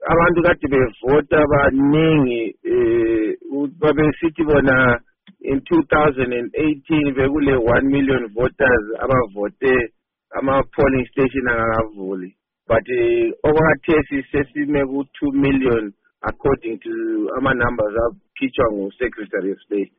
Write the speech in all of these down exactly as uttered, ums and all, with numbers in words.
abantu kade bevota baningi eh babesithi bona in two thousand eighteen bekule one million voters abavote ama polling station angakavuli, but okwakhathesi sesime ku two million according to ama numbers akhitshwa ngu Secretary of State.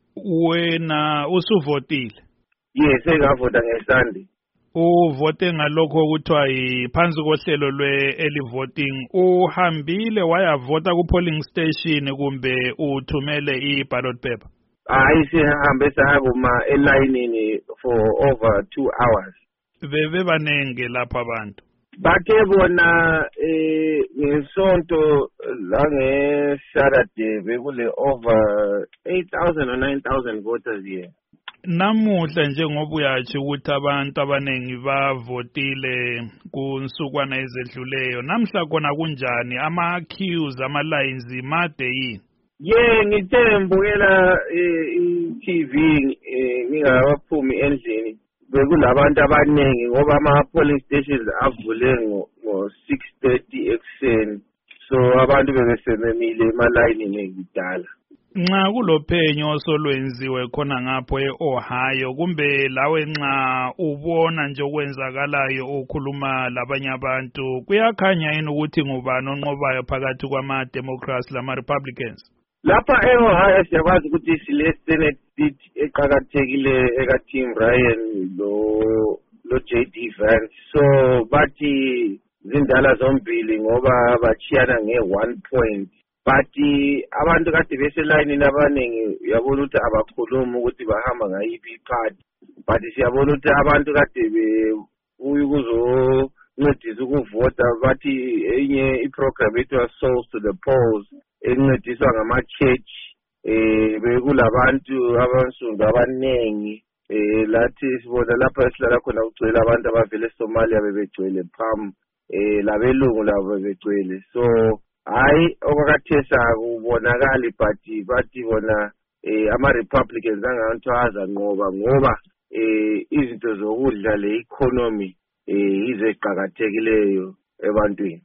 Wena usuvotile? Yes, engavota ngeSunday. Uvote ngalokho kuthiwa iphansi kohlelo lwe-early voting. Uhambile wayavota ku polling station kumbe uthumele i-ballot paper? Hayi, sihambe sahamba elayinini for over two hours. Bebe banenge lapha abantu? Bathe bona eh ngesonto lange Saturday bekule over eight thousand or nine thousand voters here. Namuhla njengoba uyathi ukuthi abantu abanengi bavotile kunsukwana ezedluleyo, namhla kona kunjani? Ama queues, ama lines made yini? Yeah, ngithe ngibukela i-T V ngingakaphumi endlini, bekulabantu abanengi ngoba ama polling stations avule ngo six thirty ekuseni, so abantu bebesememile emalayinini ngidala. Nxa kulophenyo osolwenziwe khona ngapho e-Ohio, kumbe lawe nxa ubona nje okwenzakalayo ukhuluma labanye abantu, kuyakhanya yini ukuthi ngubani onqobayo phakathi kwama-Democrats lama-Republicans? Lapha e-Ohio siyakwazi ukuthi sile Senate seat eqakathekile eka-Tim Ryan lo lo J D Vance, so bathi zindala zombili ngoba bachiyana nge-one point. But abantu kade beselayinini abaningi uyabona ukuthi abakhuluma ukuthi bahamba ngayiphi iparty, but siyabona ukuthi abantu kade bekuzoncedisa ukuvota, bathi enye iprogram ethiwa Souls to the Polls encediswa ngama-church, eh bekulabantu abansundu abanengi, eh lathi sibona lapha esihlala khona kugcwele abantu abavele eSomalia bebegcwele phambi, eh labelungu labo bebegcwele. So hayi okwakathesa kubonakala, but bathi bona eh ama-Republicans angantwaza ngoba ngoba eh izinto zokudla le economy eh izeqhakathekileyo ebantwini.